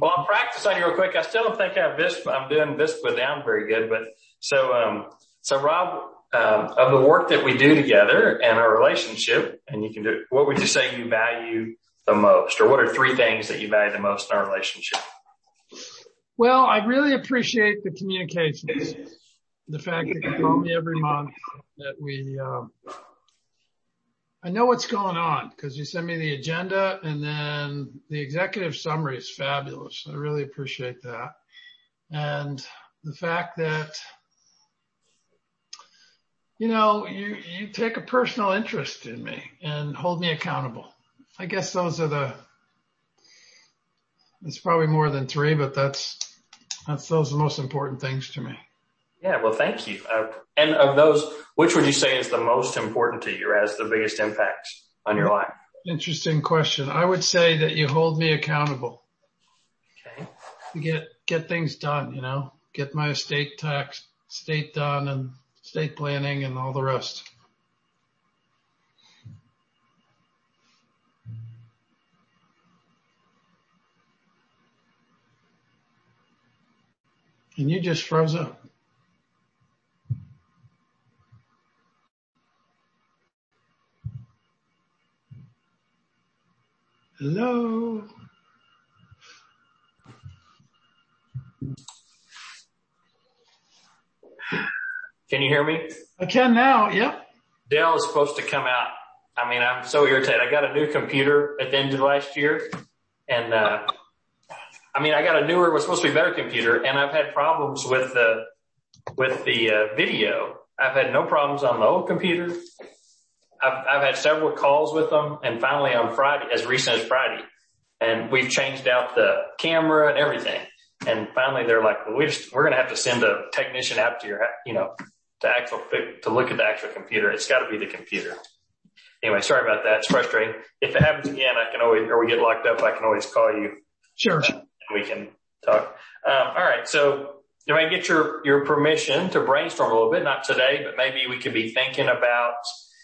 Well, I'll practice on you real quick. I still don't think I'm doing VISPA down very good, but so Rob, of the work that we do together and our relationship, and you can do, what would you say you value the most, or what are 3 things that you value the most in our relationship? Well, I really appreciate the communications. The fact that you call me every month, that I know what's going on because you send me the agenda, and then the executive summary is fabulous. I really appreciate that. And the fact that, you take a personal interest in me and hold me accountable. I guess it's probably more than 3, but those are the most important things to me. Yeah, well, thank you. And of those, which would you say is the most important to you, or has the biggest impact on your life? Interesting question. I would say that you hold me accountable. Okay. To get things done, get my estate done and estate planning and all the rest. And you just froze up. Hello. Can you hear me? I can now. Yep. Dell is supposed to come out. I mean, I'm so irritated. I got a new computer at the end of last year, and I got a newer, it was supposed to be a better computer, and I've had problems with the video. I've had no problems on the old computer. I've had several calls with them, and finally on Friday, as recent as Friday, and we've changed out the camera and everything. And finally they're like, well, we're going to have to send a technician out to your, to look at the actual computer. It's got to be the computer. Anyway, sorry about that. It's frustrating. If it happens again, we get locked up, I can always call you. Sure. And we can talk. All right. So if I get your permission to brainstorm a little bit, not today, but maybe we could be thinking about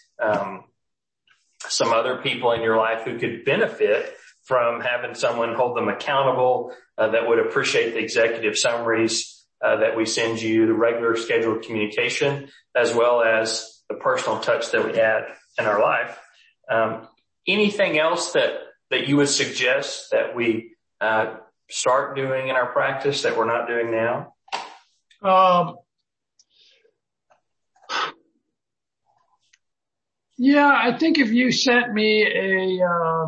some other people in your life who could benefit from having someone hold them accountable, that would appreciate the executive summaries that we send you, the regular scheduled communication, as well as the personal touch that we add in our life. Anything else that you would suggest that we start doing in our practice that we're not doing now? Yeah, I think if you sent me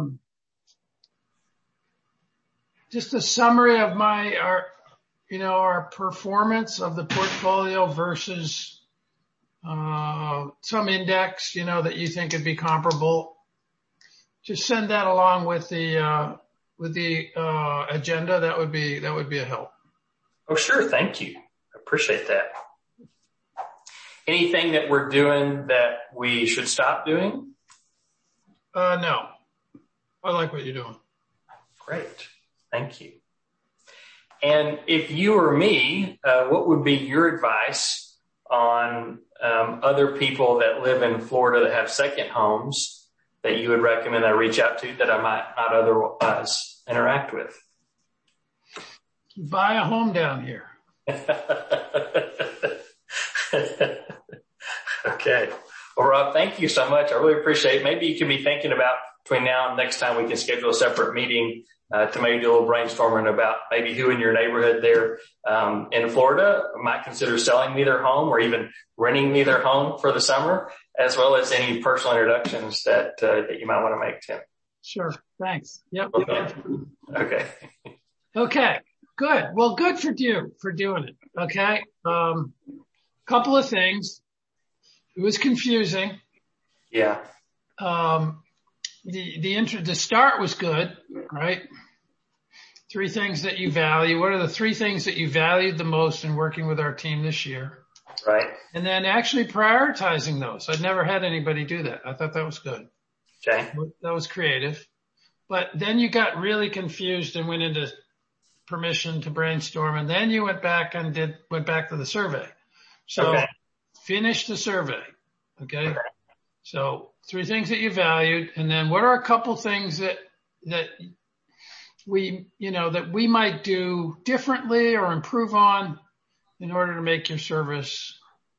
just a summary of our performance of the portfolio versus some index, that you think would be comparable, just send that along with the agenda. That would be a help. Oh, sure. Thank you. I appreciate that. Anything that we're doing that we should stop doing? No. I like what you're doing. Great. Thank you. And if you or me, what would be your advice on other people that live in Florida that have second homes that you would recommend I reach out to that I might not otherwise interact with? Buy a home down here. Okay. Well, Rob, thank you so much. I really appreciate it. Maybe you can be thinking about between now and next time we can schedule a separate meeting to maybe do a little brainstorming about maybe who in your neighborhood there in Florida might consider selling me their home or even renting me their home for the summer, as well as any personal introductions that you might want to make, Tim. Sure. Thanks. Yep. Okay. Okay. Good. Well, good for you for doing it. Okay. Couple of things. It was confusing. Yeah. The start was good, right? 3 things that you value. What are the 3 things that you valued the most in working with our team this year? Right. And then actually prioritizing those. I'd never had anybody do that. I thought that was good. Okay. That was creative. But then you got really confused and went into permission to brainstorm, and then you went back to the survey. So finish the survey. Okay. So 3 things that you valued, and then what are a couple things that that we might do differently or improve on in order to make your service,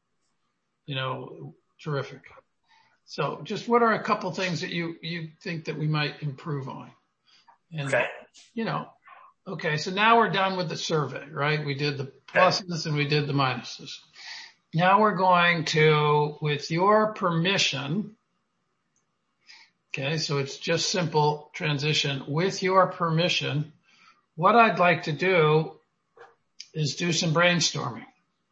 terrific. So just what are a couple things that you think that we might improve on? And, Okay. Okay, so now we're done with the survey, right? We did the pluses and we did the minuses. Now we're going to, with your permission, okay, so it's just simple transition. With your permission, what I'd like to do is do some brainstorming.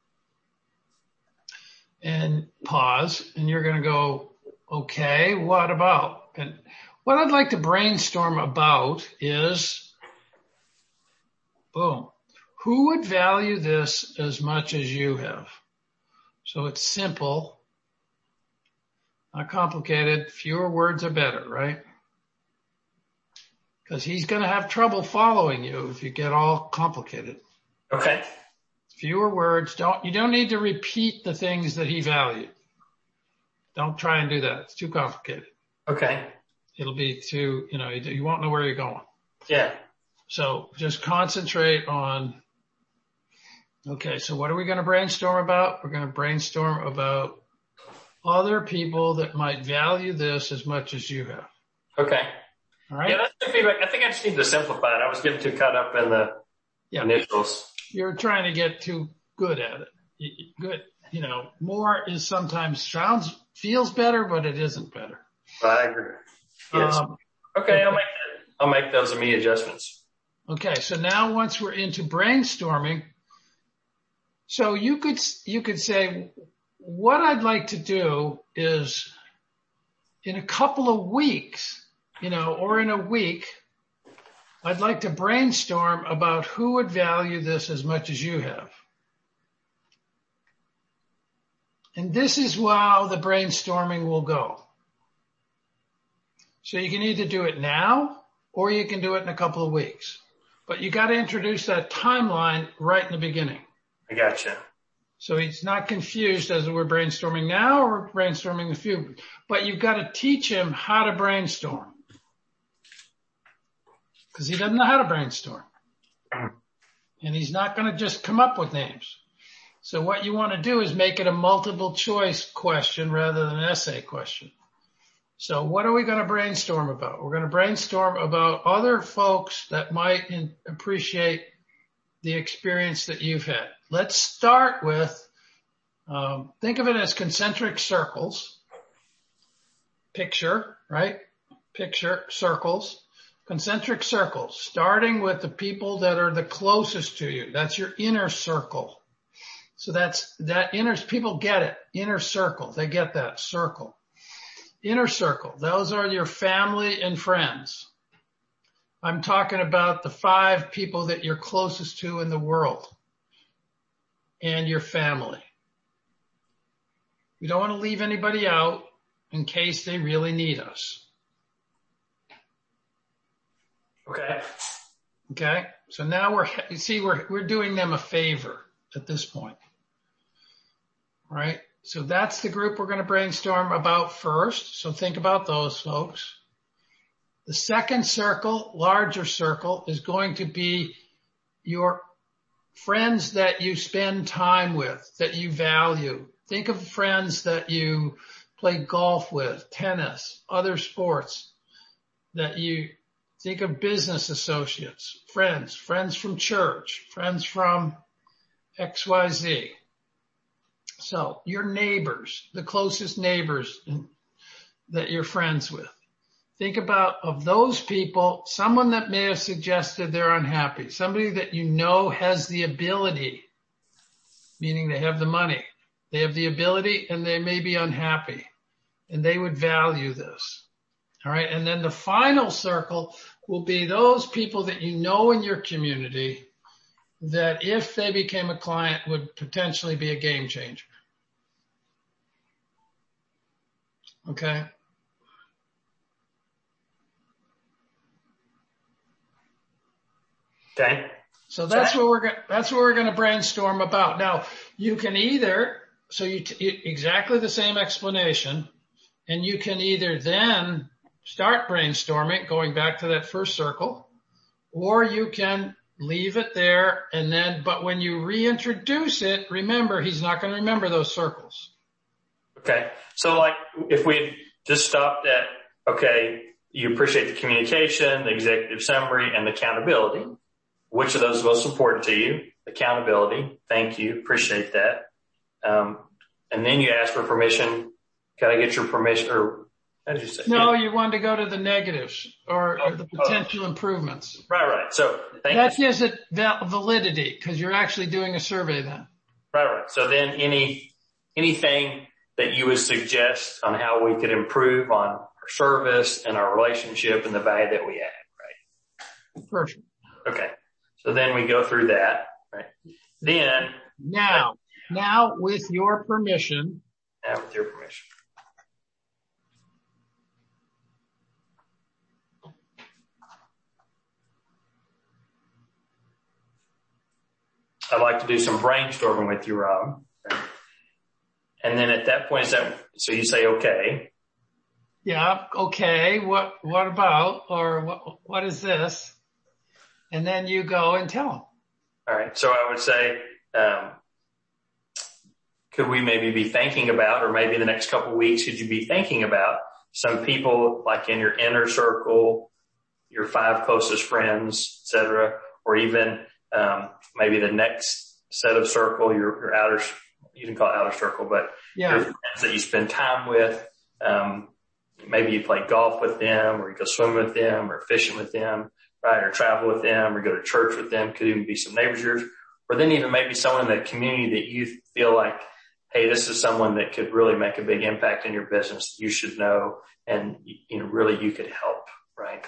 And pause, and you're going to go, okay, what about? And what I'd like to brainstorm about is, boom, who would value this as much as you have? So it's simple, not complicated, fewer words are better, right? Because he's going to have trouble following you if you get all complicated. Okay. Fewer words. You don't need to repeat the things that he valued. Don't try and do that. It's too complicated. Okay. It'll be too, you won't know where you're going. Yeah. So just concentrate on, okay, so what are we going to brainstorm about? We're going to brainstorm about other people that might value this as much as you have. Okay. All right. Yeah, that's good feedback. I think I just need to simplify it. I was getting too caught up in the initials. You're trying to get too good at it. Good. More is sometimes feels better, but it isn't better. I agree. Yes. Okay. I'll make those immediate adjustments. Okay. So now once we're into brainstorming, so you could say, what I'd like to do is in a couple of weeks, or in a week, I'd like to brainstorm about who would value this as much as you have. And this is how the brainstorming will go. So you can either do it now or you can do it in a couple of weeks. But you got to introduce that timeline right in the beginning. I gotcha. So he's not confused as we're brainstorming now or we're brainstorming in the future. But you've got to teach him how to brainstorm. Because he doesn't know how to brainstorm. And he's not going to just come up with names. So what you want to do is make it a multiple choice question rather than an essay question. So what are we going to brainstorm about? We're going to brainstorm about other folks that might appreciate the experience that you've had. Let's start with, think of it as concentric circles. Picture, right? Picture circles. Concentric circles, starting with the people that are the closest to you. That's your inner circle. So people get it. Inner circle. They get that circle. Inner circle. Those are your family and friends. I'm talking about the 5 people that you're closest to in the world and your family. We don't want to leave anybody out in case they really need us. Okay. So now we're doing them a favor at this point. All right. So that's the group we're going to brainstorm about first. So think about those folks. The second circle, larger circle, is going to be your friends that you spend time with, that you value. Think of friends that you play golf with, tennis, other sports, that you think of business associates, friends from church, friends from XYZ. So your neighbors, the closest neighbors that you're friends with. Think about, of those people, someone that may have suggested they're unhappy, somebody that you know has the ability, meaning they have the money, they have the ability and they may be unhappy and they would value this. All right. And then the final circle will be those people that you know in your community that if they became a client would potentially be a game changer. Okay. Okay. So that's what we're going to brainstorm about. Now you can either, exactly the same explanation, and you can either then start brainstorming, going back to that first circle, or you can leave it there and then, but when you reintroduce it, remember, he's not going to remember those circles. Okay. So like if we just stopped at, okay, you appreciate the communication, the executive summary, and the accountability. Which of those is most important to you? Accountability. Thank you. Appreciate that. And then you ask for permission. Can I get your permission? Or how did you say? No, you want to go to the negatives or the potential improvements. Right. So that gives it validity because you're actually doing a survey then. Right. So then anything that you would suggest on how we could improve on our service and our relationship and the value that we add, right? Perfect. Okay. So then we go through that, right? Then. Now with your permission. Now with your permission. I'd like to do some brainstorming with you, Rob. And then at that point, so you say, okay. Yeah. Okay. What about, or what is this? And then you go and tell them. All right. So I would say, could we maybe be thinking about, or maybe the next couple of weeks, could you be thinking about some people like in your inner circle, your 5 closest friends, et cetera, or even, maybe the next set of circle, your outer, you can call it outer circle, but your friends that you spend time with, maybe you play golf with them, or you go swim with them, or fishing with them, right? Or travel with them, or go to church with them. Could even be some neighbors of yours, or then even maybe someone in the community that you feel like, hey, this is someone that could really make a big impact in your business. You should know, and really you could help, right?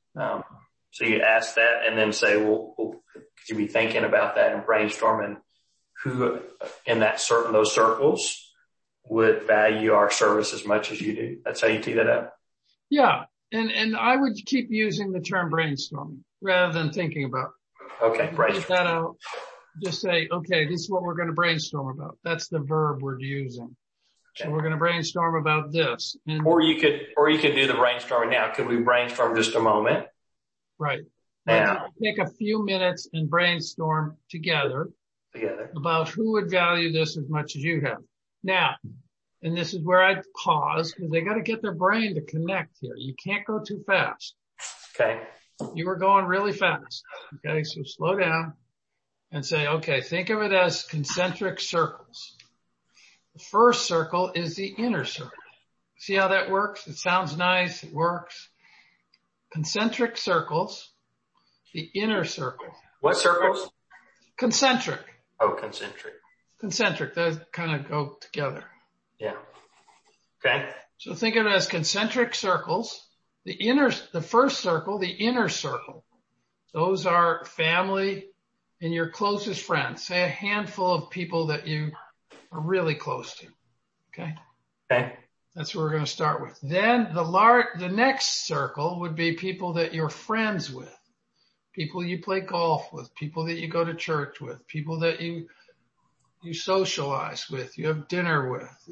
So you ask that and then say, well, could you be thinking about that and brainstorming who in those circles would value our service as much as you do? That's how you tee that up. Yeah. And I would keep using the term brainstorming rather than thinking about. Okay. Brainstorm that out. Just say, okay, this is what we're going to brainstorm about. That's the verb we're using. Okay. So we're going to brainstorm about this. Or you could do the brainstorming now. Could we brainstorm just a moment? Right. Now, take a few minutes and brainstorm together about who would value this as much as you have. Now, and this is where I pause because they got to get their brain to connect here. You can't go too fast. Okay. You were going really fast. Okay. So slow down and say, okay, think of it as concentric circles. The first circle is the inner circle. See how that works? It sounds nice. It works. Concentric circles, the inner circle. What circles? Concentric. Oh, concentric. Concentric. Those kind of go together. Yeah. Okay. So think of it as concentric circles. The first circle, the inner circle. Those are family and your closest friends. Say a handful of people that you are really close to. Okay. Okay. That's what we're going to start with. Then the next circle would be people that you're friends with, people you play golf with, people that you go to church with, people that you socialize with, you have dinner with,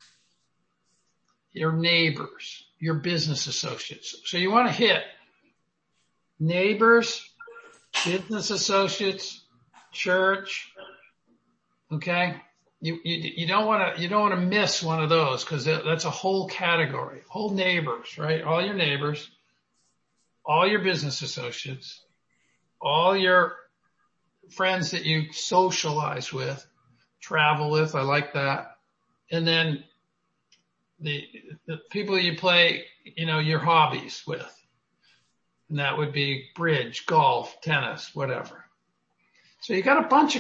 your neighbors, your business associates. So you want to hit neighbors, business associates, church. Okay. You don't want to miss one of those because that's a whole category, whole neighbors, right? All your neighbors, all your business associates, all your friends that you socialize with, travel with. I like that. And then the people you play, your hobbies with. And that would be bridge, golf, tennis, whatever. So you got a bunch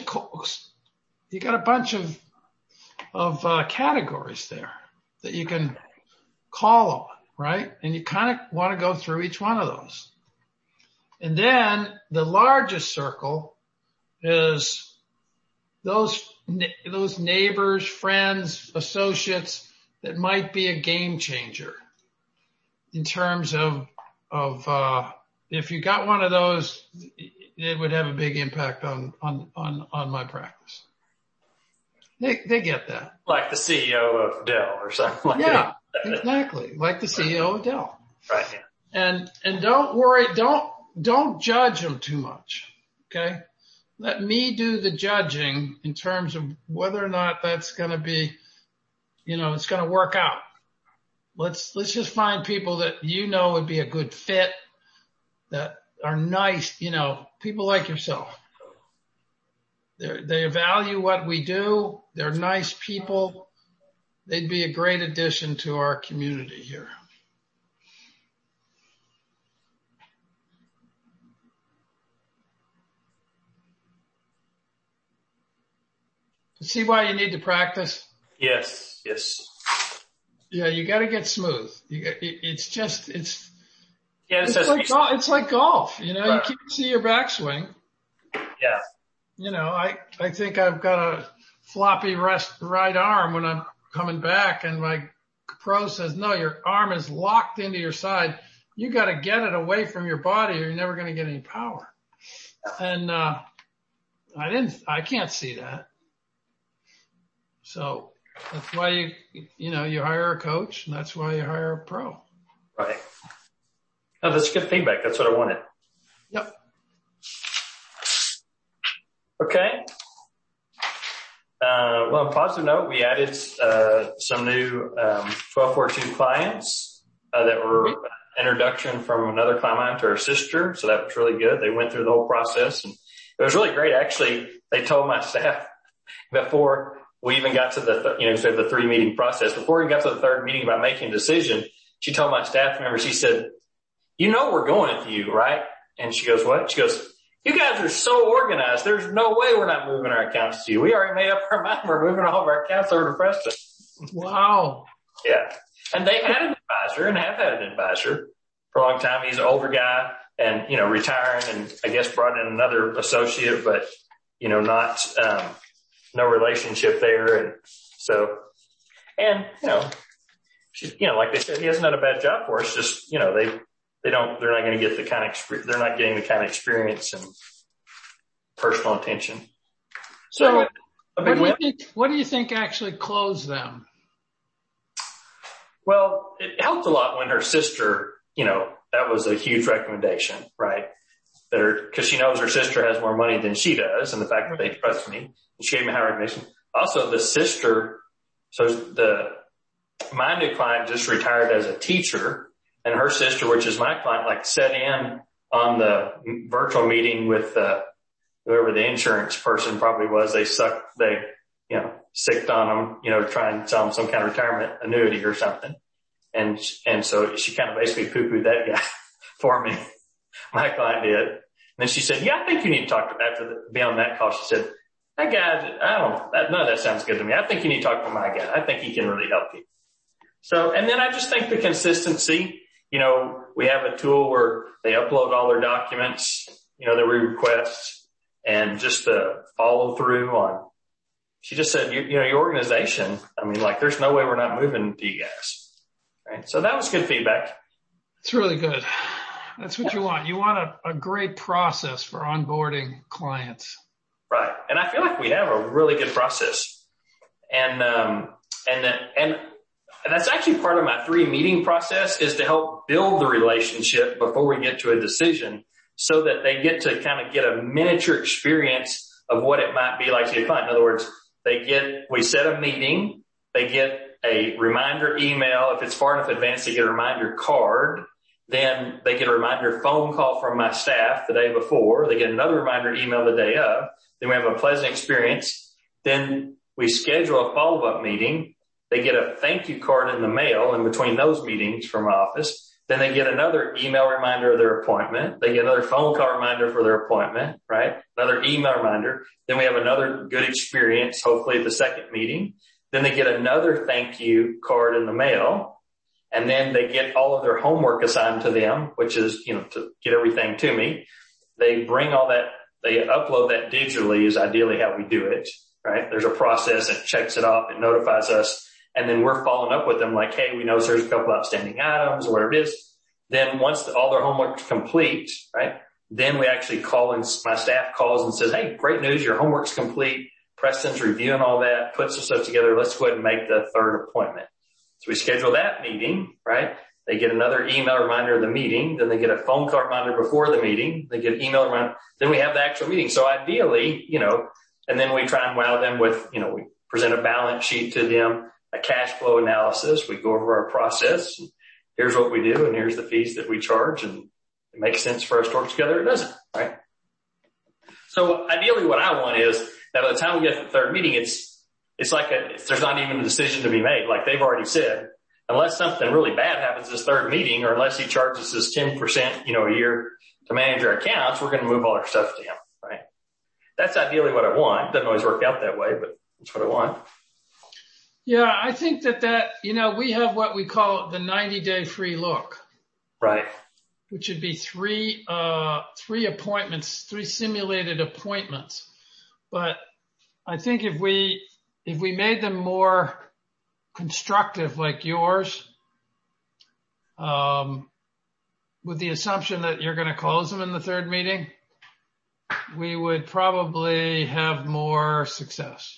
of categories there that you can call on, right? And you kind of want to go through each one of those. And then the largest circle is those neighbors, friends, associates that might be a game changer in terms of if you got one of those, it would have a big impact on my practice. They get that. Like the CEO of Dell or something like that. Yeah, exactly. Like the CEO of Dell. Right. Yeah. And don't worry, don't don't judge them too much. Okay. Let me do the judging in terms of whether or not that's going to be, it's going to work out. Let's just find people that would be a good fit, that are nice, people like yourself. They value what we do. They're nice people. They'd be a great addition to our community here. See why you need to practice? Yes. Yeah, you got to get smooth. It's like golf. Right. You can't see your backswing. Yeah. I think I've got a floppy right arm when I'm coming back, and my pro says, no, your arm is locked into your side. You got to get it away from your body, or you're never going to get any power. And I can't see that. So that's why you hire a coach, and that's why you hire a pro. Right. Oh, that's good feedback. That's what I wanted. Yep. Okay. Well, on a positive note, we added some new 1242 clients that were introduction from another client to our sister. So that was really good. They went through the whole process, and it was really great. Actually, they told my staff before we even got to the 3-meeting process, before we got to the third meeting about making a decision, she told my staff member, she said, we're going with you, right? And she goes, what? She goes, you guys are so organized. There's no way we're not moving our accounts to you. We already made up our mind. We're moving all of our accounts over to Preston. Wow. Yeah. And they had an advisor and have had an advisor for a long time. He's an older guy and, retiring, and I guess brought in another associate, but, not, no relationship there. And so, she's, like they said, he hasn't done a bad job for us. Just, they're not going to get the kind of, they're not getting the kind of experience and personal attention. So what do you think actually closed them? Well, it helped a lot when her sister, that was a huge recommendation, right? Cause she knows her sister has more money than she does, and the fact that they trust me, and she gave me a high recommendation. Also, the sister, my new client just retired as a teacher, and her sister, which is my client, sat in on the virtual meeting with, whoever the insurance person probably was. They sicked on them, trying to sell them some kind of retirement annuity or something. And so she kind of basically poo-pooed that guy for me. My client did. And then she said, I think you need to talk to him after being on that call. She said, that guy, none of that sounds good to me. I think you need to talk to my guy. I think he can really help you. So, and then I just think the consistency, we have a tool where they upload all their documents, that we request, and just the follow through on. She just said, your organization, there's no way we're not moving to you guys. Right. So that was good feedback. It's really good. That's what you want. You want a great process for onboarding clients. Right. And I feel like we have a really good process. And that's actually part of my 3-meeting process, is to help build the relationship before we get to a decision, so that they get to kind of get a miniature experience of what it might be like to be a client. In other words, we set a meeting, they get a reminder email. If it's far enough advanced, they get a reminder card. Then they get a reminder phone call from my staff the day before. They get another reminder email the day of. Then we have a pleasant experience. Then we schedule a follow-up meeting. They get a thank you card in the mail in between those meetings from my office. Then they get another email reminder of their appointment. They get another phone call reminder for their appointment, right? Another email reminder. Then we have another good experience, hopefully at the second meeting. Then they get another thank you card in the mail. And then they get all of their homework assigned to them, which is, to get everything to me. They bring all that, they upload that digitally is ideally how we do it, right? There's a process that checks it off. It notifies us. And then we're following up with them like, hey, we know there's a couple outstanding items or whatever it is. Then once all their homework's complete, right, then we actually call, and my staff calls and says, hey, great news, your homework's complete. Preston's reviewing all that, puts the stuff together. Let's go ahead and make the third appointment. So we schedule that meeting, right? They get another email reminder of the meeting. Then they get a phone call reminder before the meeting. They get an email reminder. Then we have the actual meeting. So ideally, and then we try and wow them with, we present a balance sheet to them, a cash flow analysis. We go over our process. Here's what we do, and here's the fees that we charge, and it makes sense for us to work together. It doesn't, right? So ideally what I want is that by the time we get to the third meeting, it's like there's not even a decision to be made. Like they've already said, unless something really bad happens this third meeting, or unless he charges us 10%, a year to manage our accounts, we're going to move all our stuff to him, right? That's ideally what I want. It doesn't always work out that way, but that's what I want. Yeah, I think that, we have what we call the 90-day free look. Right. Which would be three appointments, 3 simulated appointments. But I think if we made them more constructive like yours, with the assumption that you're going to close them in the third meeting, we would probably have more success.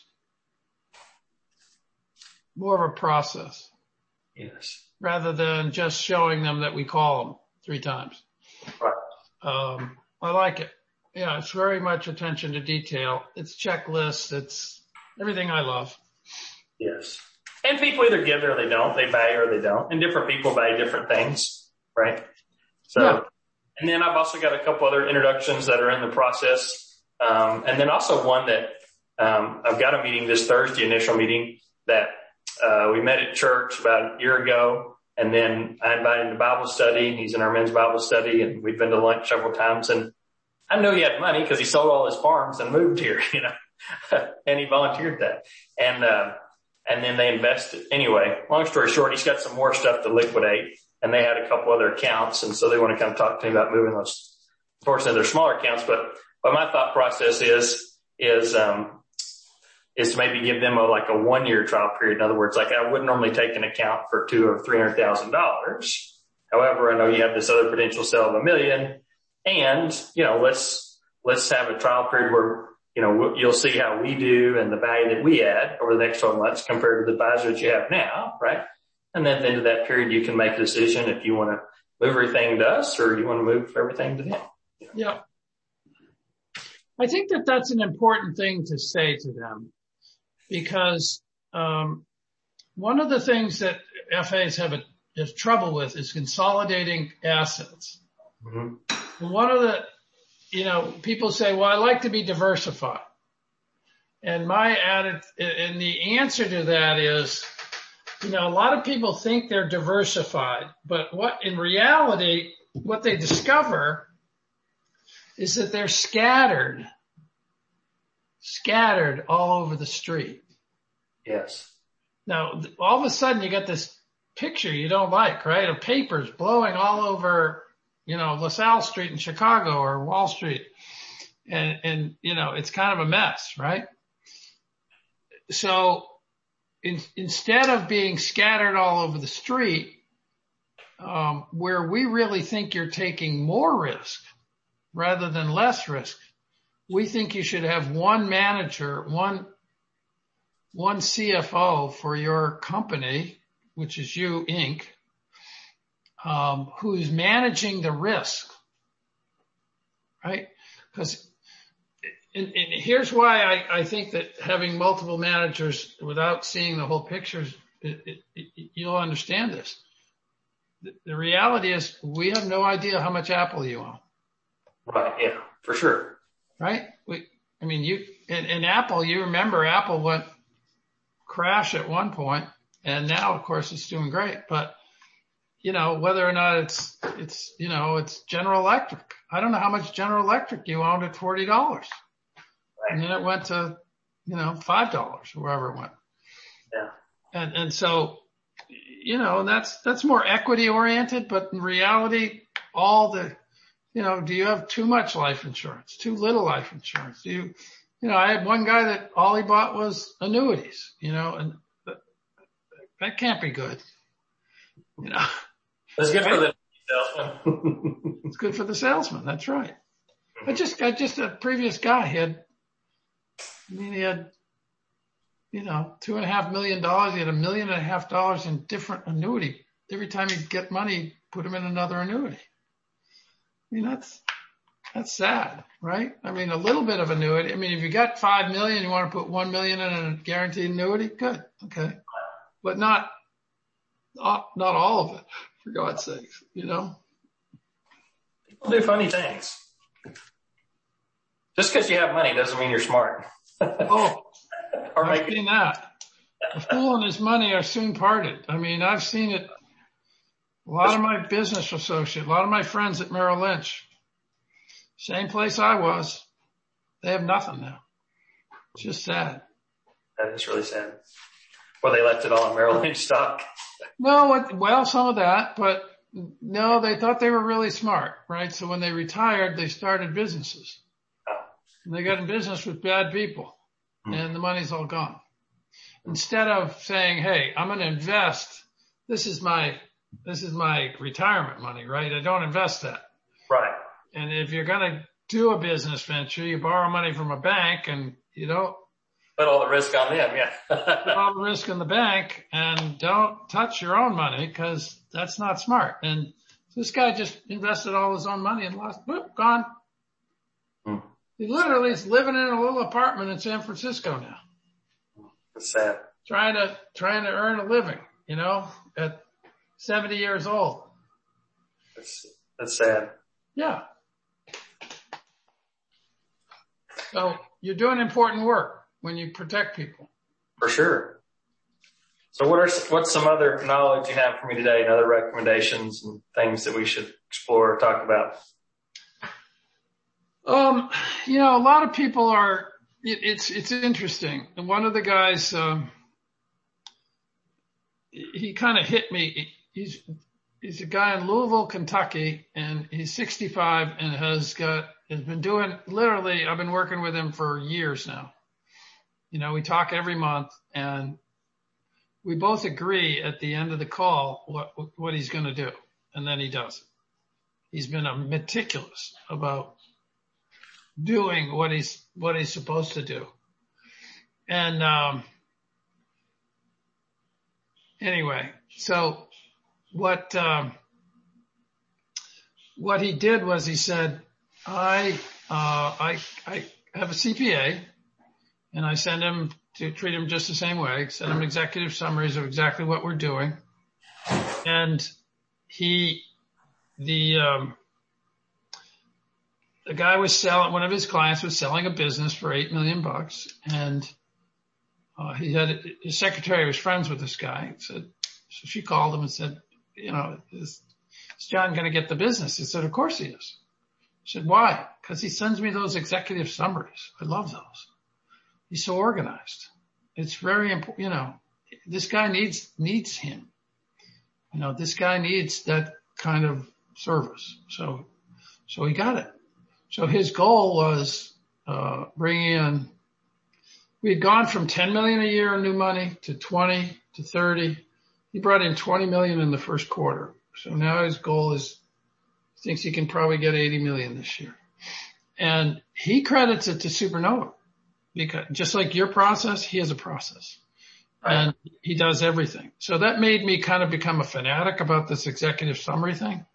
More of a process. Yes. Rather than just showing them that we call them 3 times. Right. I like it. Yeah, it's very much attention to detail. It's checklists. It's everything I love. Yes. And people either give or they don't. They buy or they don't. And different people buy different things, right? So, yeah. And then I've also got a couple other introductions that are in the process. And then also one that I've got a meeting this Thursday, initial meeting that we met at church about a year ago. And then I invited him to Bible study. He's in our men's Bible study, and we've been to lunch several times. And I know he had money because he sold all his farms and moved here, and he volunteered that. And then they invested. Anyway, long story short, he's got some more stuff to liquidate, and they had a couple other accounts. And so they want to come talk to me about moving those. Unfortunately, they're smaller accounts, but my thought process is to maybe give them a 1-year trial period. In other words, I wouldn't normally take an account for $200,000 or $300,000. However, I know you have this other potential sale of $1 million, and let's have a trial period where you'll see how we do and the value that we add over the next 12 months compared to the advisor that you have now, right? And then at the end of that period, you can make a decision if you want to move everything to us or you want to move everything to them. Yeah. I think that that's an important thing to say to them, because one of the things that FAs have trouble with is consolidating assets. Mm-hmm. One of the, people say, well, I like to be diversified. And and the answer to that is, a lot of people think they're diversified, but in reality, what they discover is that they're scattered all over the street. Yes. Now, all of a sudden you get this picture you don't like, right? Of papers blowing all over, LaSalle Street in Chicago or Wall Street. And it's kind of a mess, right? So instead of being scattered all over the street, where we really think you're taking more risk rather than less risk, we think you should have one manager, one CFO for your company, which is you, Inc., who's managing the risk, right? Because and here's why I think that having multiple managers without seeing the whole picture, you'll understand this. The reality is we have no idea how much Apple you own. Right, yeah, for sure. Right? In Apple, you remember Apple went crash at one point, and now, of course, it's doing great. But, whether or not it's General Electric. I don't know how much General Electric you owned at $40. Right. And then it went to, $5 or wherever it went. Yeah. And so, and that's more equity oriented, but in reality, do you have too much life insurance, too little life insurance? I had one guy that all he bought was annuities, and that can't be good. It's good for the salesman. It's good for the salesman. That's right. I just a previous guy he had $2.5 million. He had $1.5 million in different annuity every time you get money, put them in another annuity. I mean, that's sad, right? I mean, a little bit of annuity. I mean, if you got $5 million, you want to put $1 million in a guaranteed annuity, good, okay, but not all of it, for God's sakes, you know. People do funny things. Just because you have money doesn't mean you're smart. Oh, I've seen that. A fool and his money are soon parted. I mean, I've seen it. A lot of my business associates, a lot of my friends at Merrill Lynch, same place I was, they have nothing now. It's just sad. That is really sad. Well, they left it all in Merrill Lynch stock. No, well, some of that, but no, they thought they were really smart, right? So when they retired, they started businesses. And they got in business with bad people, and the money's all gone. Instead of saying, hey, I'm going to invest, this is my retirement money, right? I don't invest that. Right. And if you're going to do a business venture, you borrow money from a bank and you don't put all the risk on them. Yeah. put all the risk in the bank and don't touch your own money because that's not smart. And this guy just invested all his own money and lost, whoop, gone. He literally is living in a little apartment in San Francisco now. That's sad. Trying to earn a living, you know, at 70 years old. That's sad. Yeah. So you're doing important work when you protect people. For sure. So what's some other knowledge you have for me today and other recommendations and things that we should explore or talk about? You know, a lot of people are, it's interesting. And one of the guys, he kind of hit me. He's a guy in Louisville, Kentucky, and he's 65 and has been doing, literally, I've been working with him for years now. You know, we talk every month and we both agree at the end of the call what he's going to do. And then he does it. He's been meticulous about doing what he's supposed to do. And, anyway, so what he did was he said, I have a CPA and I send him to treat him just the same way, send him executive summaries of exactly what we're doing. And the guy was one of his clients was selling a business for $8 million. And, his secretary was friends with this guy. So she called him and said, you know, is John going to get the business? He said, of course he is. She said, why? Because he sends me those executive summaries. I love those. He's so organized. It's very important. You know, this guy needs him. You know, this guy needs that kind of service. So he got it. So his goal was, bringing in, we'd gone from 10 million a year in new money to 20 to 30. He brought in 20 million in the first quarter. So now his goal is, thinks he can probably get 80 million this year. And he credits it to Supernova because just like your process, he has a process. Right. And he does everything. So that made me kind of become a fanatic about this executive summary thing,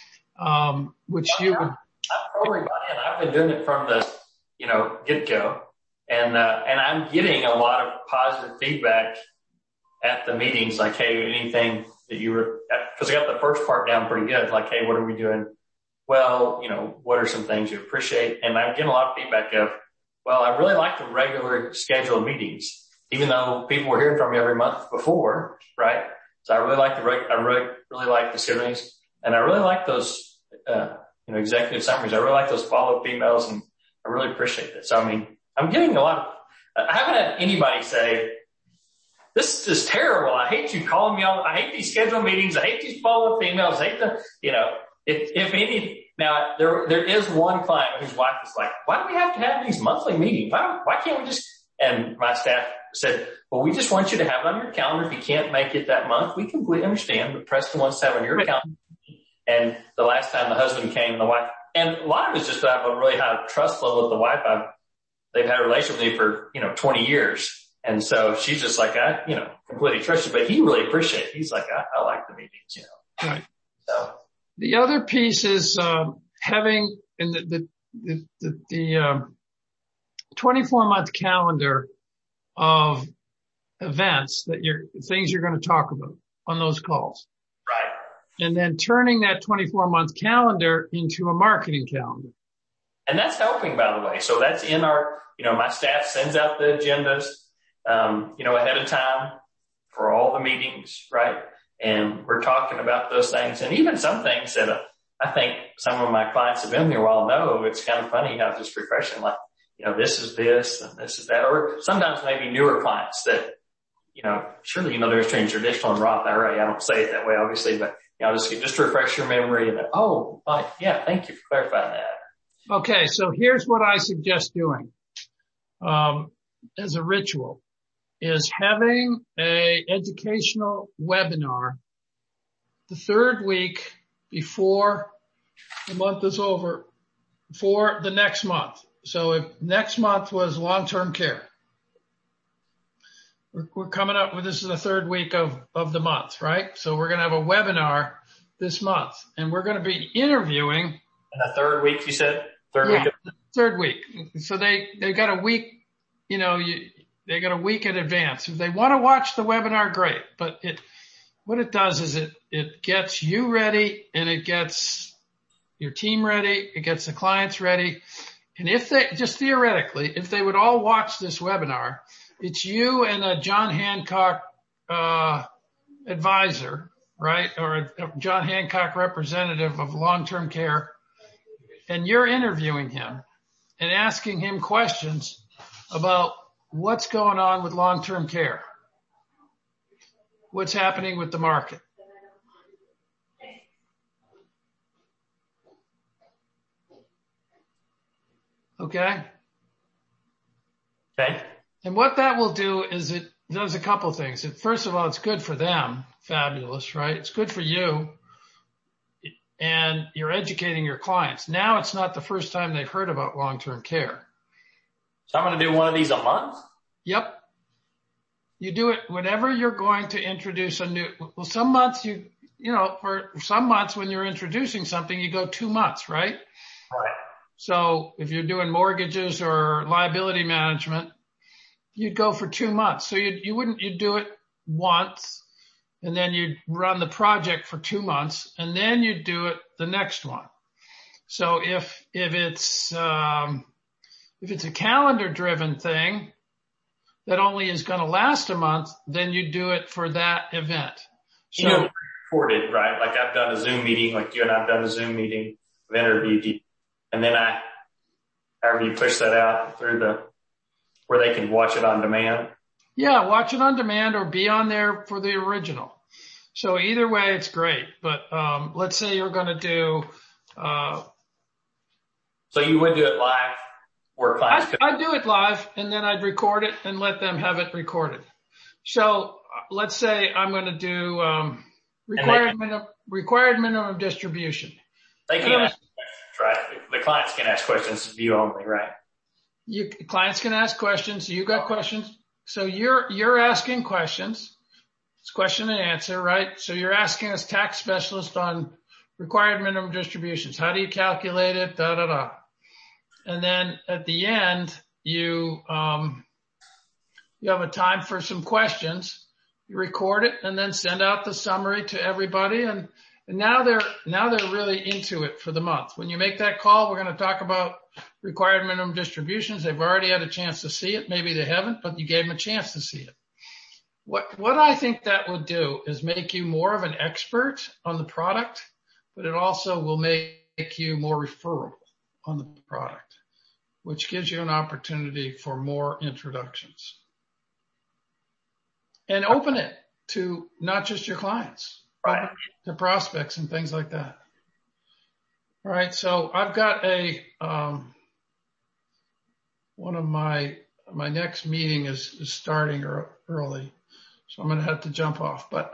which you would. I'm totally buying. I've been doing it from the, get-go. And I'm getting a lot of positive feedback at the meetings, like, hey, anything that you were, because I got the first part down pretty good, like, hey, what are we doing? Well, what are some things you appreciate? And I'm getting a lot of feedback of, well, I really like the regular scheduled meetings, even though people were hearing from me every month before, right? So I really like really like the siblings, and I really like those, executive summaries. I really like those follow-up emails, and I really appreciate it. So, I mean, I'm getting a lot of, I haven't had anybody say, this is terrible. I hate you calling me I hate these scheduled meetings. I hate these follow-up emails. I hate if any, now there is one client whose wife is like, why do we have to have these monthly meetings? Why can't we just, and my staff said, well, we just want you to have it on your calendar. If you can't make it that month, we completely understand, but Preston wants to have it on your calendar. And the last time the husband came, the wife, and a lot of it is just that I have a really high trust level with the wife. They've had a relationship with me for, 20 years. And so she's just like, completely trust you, but he really appreciates it. He's like, I like the meetings, Right. So the other piece is, having in the 24-month calendar of events things you're going to talk about on those calls. right. And then turning that 24-month calendar into a marketing calendar. And that's helping, by the way. So that's in our, my staff sends out the agendas, ahead of time for all the meetings, right? And we're talking about those things. And even some things that I think some of my clients have been here a while know, it's kind of funny how just refreshing, like, this is this and this is that. Or sometimes maybe newer clients that, surely, there's between traditional and Roth IRA. I don't say it that way, obviously, but, just to refresh your memory and thank you for clarifying that. Okay. So here's what I suggest doing, as a ritual is having a educational webinar the third week before the month is over for the next month. So if next month was long-term care, we're coming up with, this is the third week of the month, right? So we're going to have a webinar this month and we're going to be interviewing. In the third week, you said? Third week. So they got a week, they got a week in advance. If they want to watch the webinar, great. But what it does is it gets you ready and it gets your team ready. It gets the clients ready. And if they, just theoretically, if they would all watch this webinar, it's you and a John Hancock, advisor, right? Or a John Hancock representative of long-term care. And you're interviewing him and asking him questions about what's going on with long-term care. What's happening with the market? Okay. Okay. And what that will do is it does a couple things. First of all, it's good for them. Fabulous, right? It's good for you. And you're educating your clients. Now it's not the first time they've heard about long-term care. So I'm going to do one of these a month? Yep. You do it whenever you're going to introduce some months for some months when you're introducing something, you go 2 months, right? Right. So if you're doing mortgages or liability management, you'd go for 2 months. So you'd do it once and then you'd run the project for 2 months and then you'd do it the next one. So if it's a calendar driven thing that only is going to last a month, then you do it for that event. So recorded, right? Like I've done a Zoom meeting, like you and I've done a Zoom meeting, I've interviewed you, and then however you push that out through where they can watch it on demand. Yeah, watch it on demand or be on there for the original. So either way, it's great. But let's say you're going to do. So you would do it live, where clients I'd do it live, and then I'd record it and let them have it recorded. So let's say I'm going to do required minimum distribution. They can ask questions, right? The clients can ask questions, view only, right? Clients can ask questions. You got questions. So you're asking questions. It's question and answer, right? So you're asking us tax specialist on required minimum distributions. How do you calculate it? Da, da, da. And then at the end, you have a time for some questions. You record it and then send out the summary to everybody. And now they're really into it for the month. When you make that call, we're going to talk about required minimum distributions. They've already had a chance to see it. Maybe they haven't, but you gave them a chance to see it. What I think that would do is make you more of an expert on the product, but it also will make you more referable on the product, which gives you an opportunity for more introductions. And open it to not just your clients, right, open it to prospects and things like that. All right. So I've got one of my next meeting is starting early. So I'm going to have to jump off, but,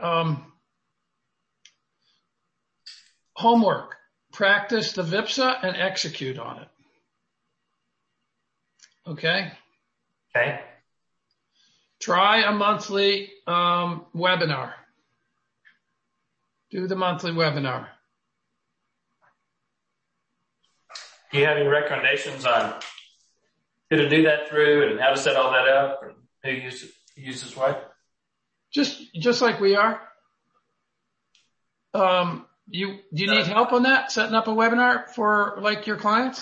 homework, practice the VIPSA and execute on it. Okay. Okay. Try a monthly webinar. Do the monthly webinar. Do you have any recommendations on who to do that through and how to set all that up and who uses what? Just like we are. Do you need help on that? Setting up a webinar for like your clients?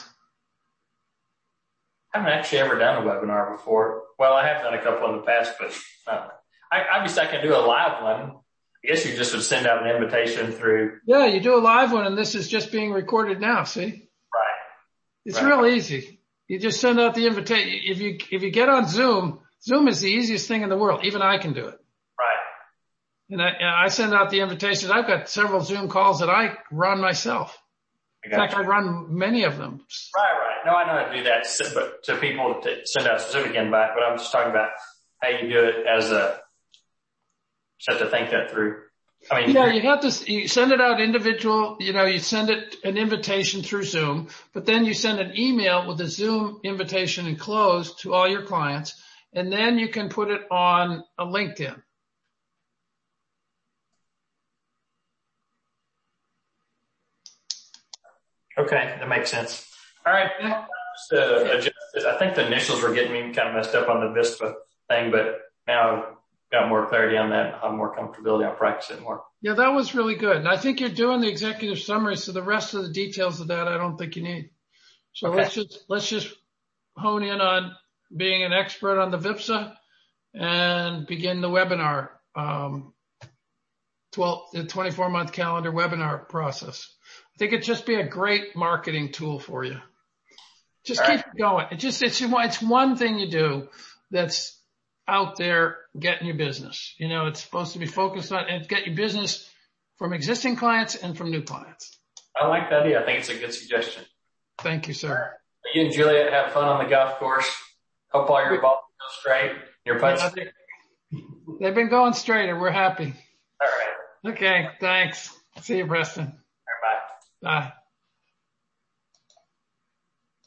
I haven't actually ever done a webinar before. Well, I have done a couple in the past, but obviously I can do a live one. I guess you just would send out an invitation through. Yeah, you do a live one, and this is just being recorded now. See? Right. It's real easy. You just send out the invitation. If you get on Zoom, Zoom is the easiest thing in the world. Even I can do it. Right. And I send out the invitations. I've got several Zoom calls that I run myself. In fact, I run many of them. Right. No, I know how to do that, but to people to send out a specific invite, but I'm just talking about how you do it as just have to think that through. I mean, yeah, you send it out individual, you send it an invitation through Zoom, but then you send an email with a Zoom invitation enclosed to all your clients, and then you can put it on a LinkedIn. Okay, that makes sense. All right. I think the initials were getting me kind of messed up on the VISPA thing, but now I've got more clarity on that. I'm more comfortability. I'll practice it more. Yeah, that was really good. And I think you're doing the executive summary, so the rest of the details of that I don't think you need. So okay. Let's just hone in on being an expert on the VIPSA and begin the webinar, the 24-month calendar webinar process. I think it'd just be a great marketing tool for you. Just keep it going. It's one thing you do that's out there getting your business. It's supposed to be focused on and get your business from existing clients and from new clients. I like that idea. I think it's a good suggestion. Thank you, sir. You and Juliet have fun on the golf course. Hope all your balls go straight. Your putts. They've been going straight and we're happy. All right. Okay. Thanks. See you, Preston. All right, bye. Bye.